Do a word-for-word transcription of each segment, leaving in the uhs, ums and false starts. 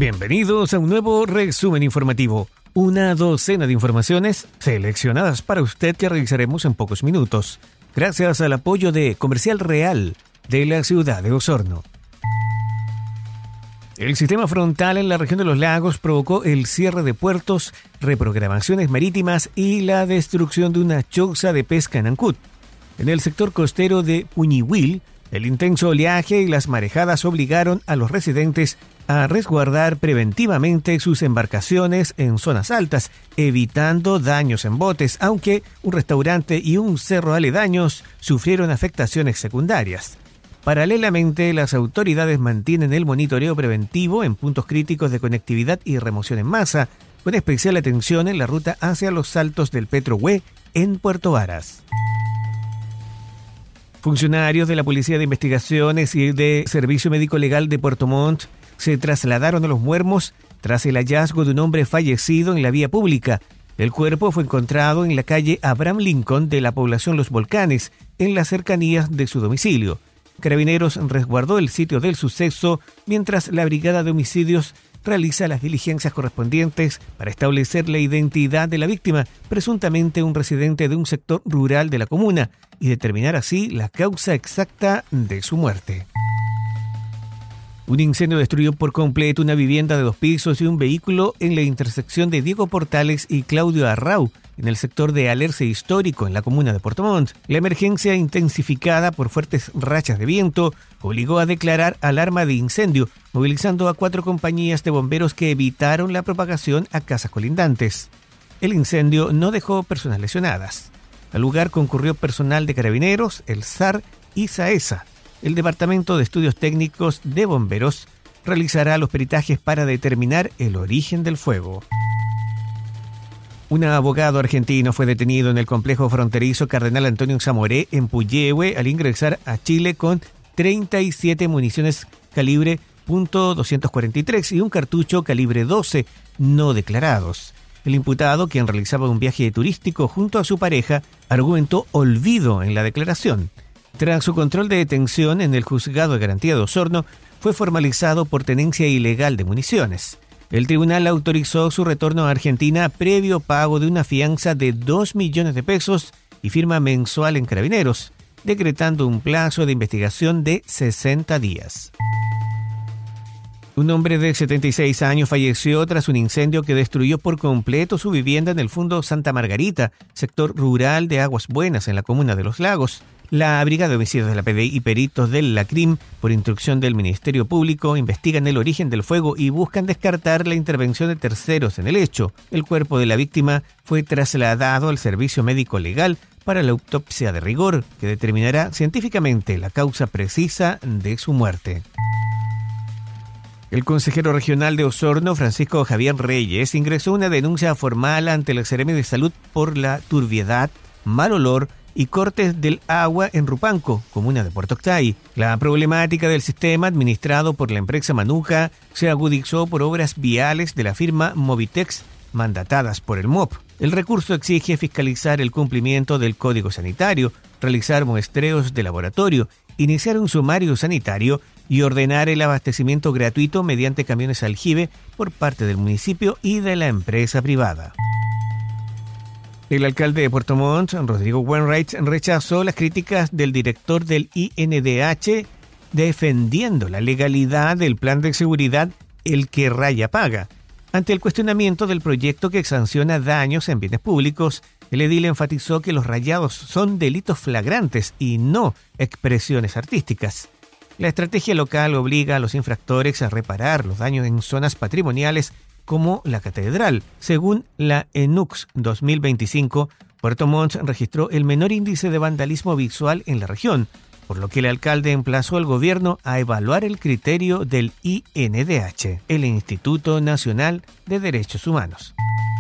Bienvenidos a un nuevo resumen informativo. Una docena de informaciones seleccionadas para usted que revisaremos en pocos minutos, gracias al apoyo de Comercial Real de la ciudad de Osorno. El sistema frontal en la región de los lagos provocó el cierre de puertos, reprogramaciones marítimas y la destrucción de una choza de pesca en Ancud. En el sector costero de Puñihuil, el intenso oleaje y las marejadas obligaron a los residentes a resguardar preventivamente sus embarcaciones en zonas altas, evitando daños en botes, aunque un restaurante y un cerro aledaños sufrieron afectaciones secundarias. Paralelamente, las autoridades mantienen el monitoreo preventivo en puntos críticos de conectividad y remoción en masa, con especial atención en la ruta hacia los saltos del Petrohue en Puerto Varas. Funcionarios de la Policía de Investigaciones y de Servicio Médico Legal de Puerto Montt se trasladaron a Los Muermos tras el hallazgo de un hombre fallecido en la vía pública. El cuerpo fue encontrado en la calle Abraham Lincoln de la población Los Volcanes, en las cercanías de su domicilio. Carabineros resguardó el sitio del suceso mientras la Brigada de Homicidios realiza las diligencias correspondientes para establecer la identidad de la víctima, presuntamente un residente de un sector rural de la comuna, y determinar así la causa exacta de su muerte. Un incendio destruyó por completo una vivienda de dos pisos y un vehículo en la intersección de Diego Portales y Claudio Arrau, en el sector de Alerce Histórico, en la comuna de Puerto Montt. La emergencia, intensificada por fuertes rachas de viento, obligó a declarar alarma de incendio, movilizando a cuatro compañías de bomberos que evitaron la propagación a casas colindantes. El incendio no dejó personas lesionadas. Al lugar concurrió personal de Carabineros, el S A R y SAESA. El Departamento de Estudios Técnicos de Bomberos realizará los peritajes para determinar el origen del fuego. Un abogado argentino fue detenido en el complejo fronterizo Cardenal Antonio Zamoré en Puyehue al ingresar a Chile con treinta y siete municiones calibre punto doscientos cuarenta y tres y un cartucho calibre doce no declarados. El imputado, quien realizaba un viaje turístico junto a su pareja, argumentó olvido en la declaración. Tras su control de detención en el Juzgado de Garantía de Osorno, fue formalizado por tenencia ilegal de municiones. El tribunal autorizó su retorno a Argentina previo pago de una fianza de dos millones de pesos y firma mensual en Carabineros, decretando un plazo de investigación de sesenta días. Un hombre de setenta y seis años falleció tras un incendio que destruyó por completo su vivienda en el Fundo Santa Margarita, sector rural de Aguas Buenas, en la comuna de Los Lagos. La Brigada de Homicidios de la P D I y peritos del LACRIM, por instrucción del Ministerio Público, investigan el origen del fuego y buscan descartar la intervención de terceros en el hecho. El cuerpo de la víctima fue trasladado al Servicio Médico Legal para la autopsia de rigor, que determinará científicamente la causa precisa de su muerte. El consejero regional de Osorno, Francisco Javier Reyes, ingresó una denuncia formal ante la Seremi de Salud por la turbiedad, mal olor y cortes del agua en Rupanco, comuna de Puerto Octay. La problemática del sistema administrado por la empresa Manuca se agudizó por obras viales de la firma Movitex mandatadas por el M O P. El recurso exige fiscalizar el cumplimiento del Código Sanitario, realizar muestreos de laboratorio, iniciar un sumario sanitario y ordenar el abastecimiento gratuito mediante camiones aljibe por parte del municipio y de la empresa privada. El alcalde de Puerto Montt, Rodrigo Wainwright, rechazó las críticas del director del I N D H defendiendo la legalidad del plan de seguridad El que Raya Paga. Ante el cuestionamiento del proyecto que sanciona daños en bienes públicos, el edil enfatizó que los rayados son delitos flagrantes y no expresiones artísticas. La estrategia local obliga a los infractores a reparar los daños en zonas patrimoniales como la catedral. Según la ENUX dos mil veinticinco, Puerto Montt registró el menor índice de vandalismo visual en la región, por lo que el alcalde emplazó al gobierno a evaluar el criterio del I N D H, el Instituto Nacional de Derechos Humanos.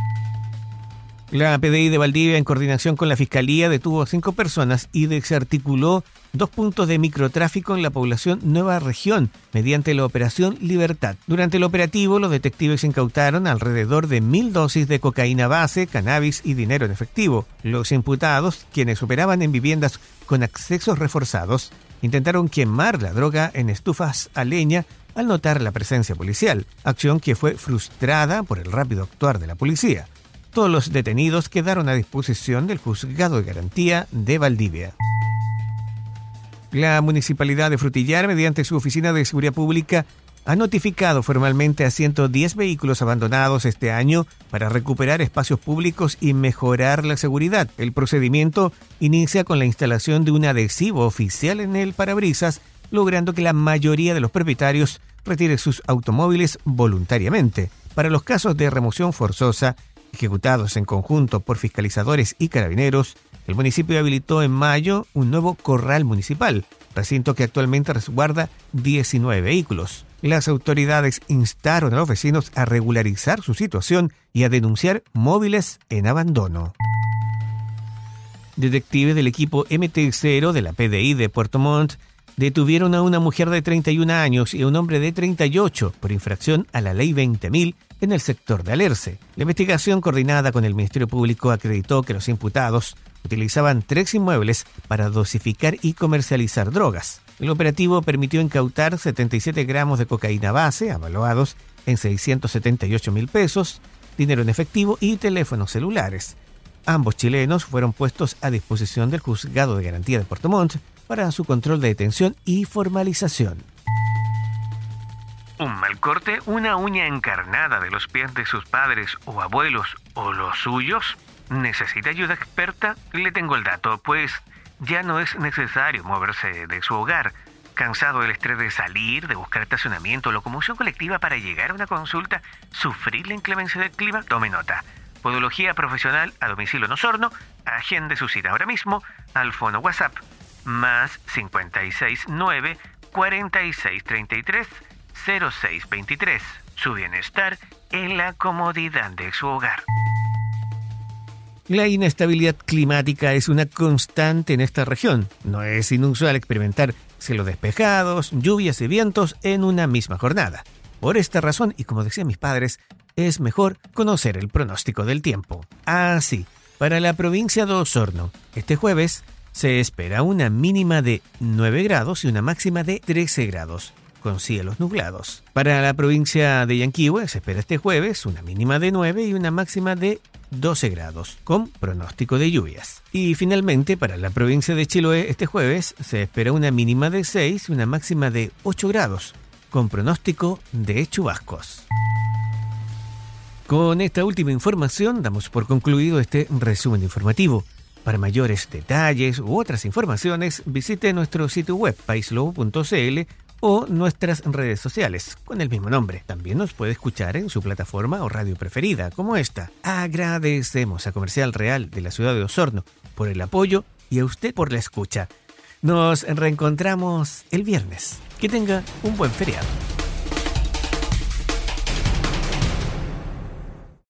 La P D I de Valdivia, en coordinación con la Fiscalía, detuvo a cinco personas y desarticuló dos puntos de microtráfico en la población Nueva Región mediante la Operación Libertad. Durante el operativo, los detectives incautaron alrededor de mil dosis de cocaína base, cannabis y dinero en efectivo. Los imputados, quienes operaban en viviendas con accesos reforzados, intentaron quemar la droga en estufas a leña al notar la presencia policial, acción que fue frustrada por el rápido actuar de la policía. Todos los detenidos quedaron a disposición del Juzgado de Garantía de Valdivia. La Municipalidad de Frutillar, mediante su Oficina de Seguridad Pública, ha notificado formalmente a ciento diez vehículos abandonados este año para recuperar espacios públicos y mejorar la seguridad. El procedimiento inicia con la instalación de un adhesivo oficial en el parabrisas, logrando que la mayoría de los propietarios retire sus automóviles voluntariamente. Para los casos de remoción forzosa, ejecutados en conjunto por fiscalizadores y carabineros, el municipio habilitó en mayo un nuevo corral municipal, recinto que actualmente resguarda diecinueve vehículos. Las autoridades instaron a los vecinos a regularizar su situación y a denunciar móviles en abandono. Detectives del equipo eme te cero de la P D I de Puerto Montt detuvieron a una mujer de treinta y un años y a un hombre de treinta y ocho por infracción a la ley veinte mil en el sector de Alerce. La investigación coordinada con el Ministerio Público acreditó que los imputados utilizaban tres inmuebles para dosificar y comercializar drogas. El operativo permitió incautar setenta y siete gramos de cocaína base, avaluados en seiscientos setenta y ocho mil pesos, dinero en efectivo y teléfonos celulares. Ambos chilenos fueron puestos a disposición del Juzgado de Garantía de Puerto Montt para su control de detención y formalización. Un mal corte, una uña encarnada de los pies de sus padres o abuelos o los suyos. ¿Necesita ayuda experta? Le tengo el dato, pues ya no es necesario moverse de su hogar. ¿Cansado del estrés de salir, de buscar estacionamiento o locomoción colectiva para llegar a una consulta? ¿Sufrir la inclemencia del clima? Tome nota. Podología profesional a domicilio en Osorno. Agende su cita ahora mismo al fono WhatsApp más cinco seis nueve, cuatro seis tres tres, cero seis dos tres. Su bienestar en la comodidad de su hogar. La inestabilidad climática es una constante en esta región. No es inusual experimentar cielos despejados, lluvias y vientos en una misma jornada. Por esta razón, y como decían mis padres, es mejor conocer el pronóstico del tiempo. Así, para la provincia de Osorno, este jueves se espera una mínima de nueve grados y una máxima de trece grados, con cielos nublados. Para la provincia de Yanquihue se espera este jueves una mínima de nueve y una máxima de doce grados, con pronóstico de lluvias. Y finalmente, para la provincia de Chiloé este jueves se espera una mínima de seis y una máxima de ocho grados, con pronóstico de chubascos. Con esta última información damos por concluido este resumen informativo. Para mayores detalles u otras informaciones, visite nuestro sitio web paislobo punto c l o nuestras redes sociales con el mismo nombre. También nos puede escuchar en su plataforma o radio preferida, como esta. Agradecemos a Comercial Real de la ciudad de Osorno por el apoyo y a usted por la escucha. Nos reencontramos el viernes. Que tenga un buen feriado.